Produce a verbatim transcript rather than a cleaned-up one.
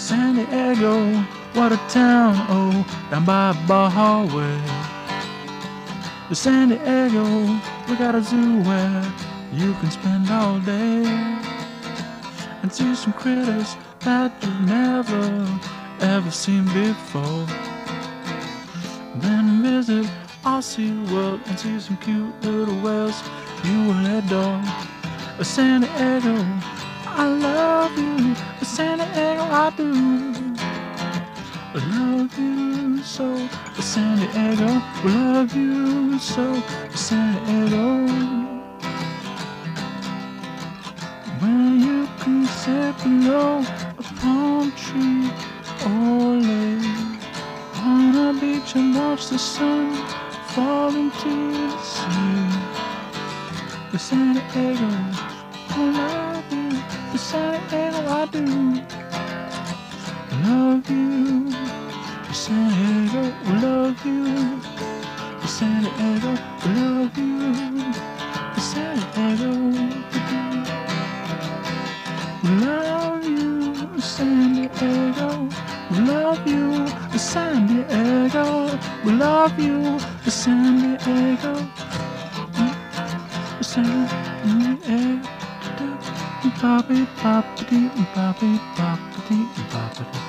San Diego, what a town, oh, down by a bar hallway. San Diego, we got a zoo where you can spend all day and see some critters that you've never, ever seen before. Then visit our SeaWorld and see some cute little whales you will adore. San Diego, I love you. San Diego, I do. I love you so. San Diego, we love you so. San Diego, when you can sit below a palm tree or lay on a beach and watch the sun fall into the sea. San Diego, I love you. San Diego, I do. I love you. San Diego, we love you. San Diego, we love you. San Diego, we do. We love you. San Diego, we love you. San Diego, we love you. San Diego, San Diego. Bobby, bobby, bobby, bobby, bobby.